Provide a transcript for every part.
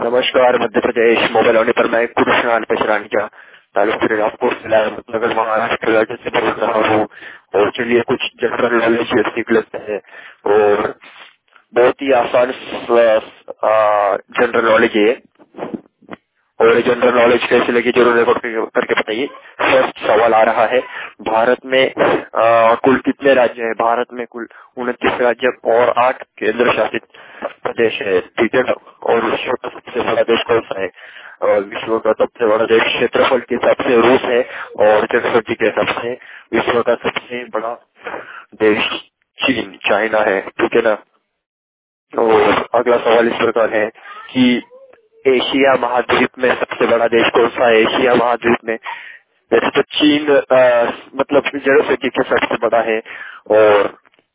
नमस्कार। मध्य प्रदेश मोबाइल होने पर मैं कृष्णाल पेशरानी तालुक आपको नगर महाराष्ट्र राज्य से बोल रहा हूँ। और चलिए कुछ जनरल नॉलेज सीख लेते हैं। और बहुत ही आसान जनरल नॉलेज है। और जनरल नॉलेज कैसे लगी जरूर रिकॉर्ड करके बताइए। फर्स्ट सवाल आ रहा है, भारत में कुल कितने राज्य हैं? भारत में कुल 29 राज्य और 8 केंद्र शासित प्रदेश है। ठीक है ना। और विश्व का सबसे बड़ा देश कौन सा है? विश्व का सबसे बड़ा देश क्षेत्रफल के हिसाब से रूस है और जनसंख्या के हिसाब से विश्व का सबसे बड़ा देश चीन चाइना है। ठीक है ना। और अगला सवाल इस प्रकार है कि एशिया महाद्वीप में सबसे बड़ा देश कौन सा है? एशिया महाद्वीप में वैसे तो चीन मतलब जनसंख्या के सबसे बड़ा है। और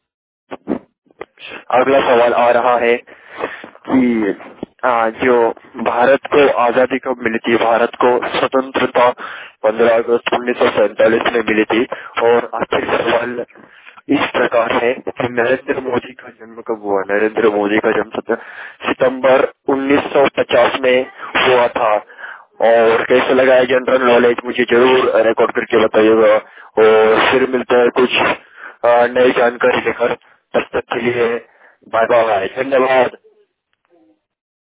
अगला सवाल आ रहा है कि जो भारत को आजादी कब मिली थी? भारत को स्वतंत्रता 15 अगस्त 1947 में मिली थी। और आखिरी सवाल इस प्रकार है कि नरेंद्र मोदी का जन्म कब हुआ? नरेंद्र मोदी का जन्म सितंबर 1950 में हुआ था। और कैसे लगा है जनरल नॉलेज मुझे जरूर रिकॉर्ड करके बताइएगा। और फिर मिलते हैं कुछ नई जानकारी लेकर। तब तक के लिए बाय बाय, धन्यवाद।